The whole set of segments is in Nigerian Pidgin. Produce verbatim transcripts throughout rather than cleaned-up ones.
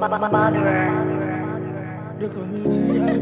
The community I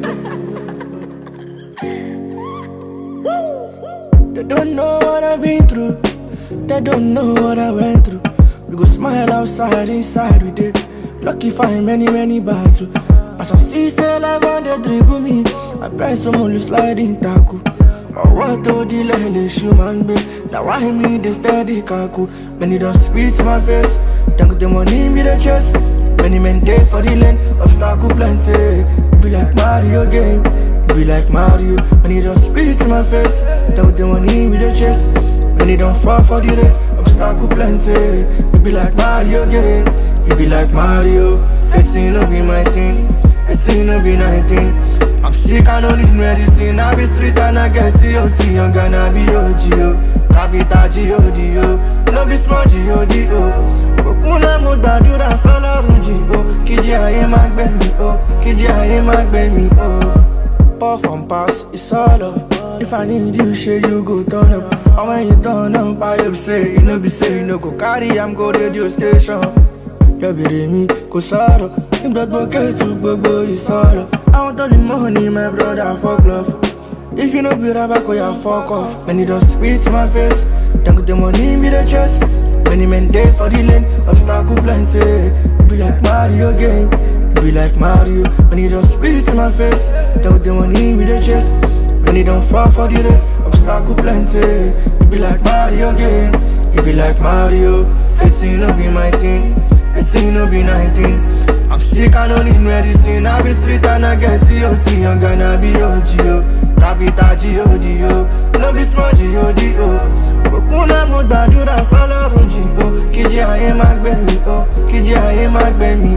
belong. They don't know what I've been through. They don't know what I went through. We go smile outside, inside we did. Lucky find many, many battles. As I see say life on the dribble me, I pray someone will slide in tackle. Or what to the lele human be. Now why me the steady kaku? Many don't speak to my face. Thank the money me the chest. Many men day for the lane, obstacle plenty. It be like Mario game, it be like Mario. Many don't speak to my face. Thank the money me the chest. Many don't fall for the race, obstacle plenty. It be like Mario game, it be like Mario. eighteen no be my thing, eighteen no be nineteen. I'm sick, I don't need medicine. I be street and I get T O T. I'm gonna be O G O, capital G O D O. No be small G O D O. Okuna mo gbàdúrà sọ́lọ́run jì o. Kíjì ayé má gbé mi o, kíjì ayé má gbé mi o. Puff and pass, it's all up. If I need you, shit, you go turn up. And when you turn up, I say, you know be say, you know go carry, I'm go radio station. You be me, go sorrow. In blood bucket to bobo, you sorrow. I want all the money, my brother, fuck love. If you know be rabako, you fuck off. When you don't spit to my face, thank the money, me the chest. Many men day for the lane, obstacle plenty. It be like Mario game, it be like Mario. When you don't spit to my face, thank the money, me the chest. When you don't fall for the race, obstacle plenty. It be like Mario game, it be like Mario. eighteen no be my thing, eighteen no be nineteen. I'm sick, I don't need medicine. I be street and I get T O T. I'm gonna be O G O, capital G O D O. No be small G O D O. Okuna mo gbàdúrà sọ́lọ́run jì o. Kíjì ayé má gbé mi o, kíjì ayé má gbé mi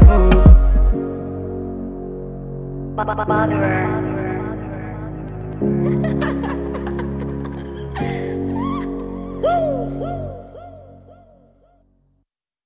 o.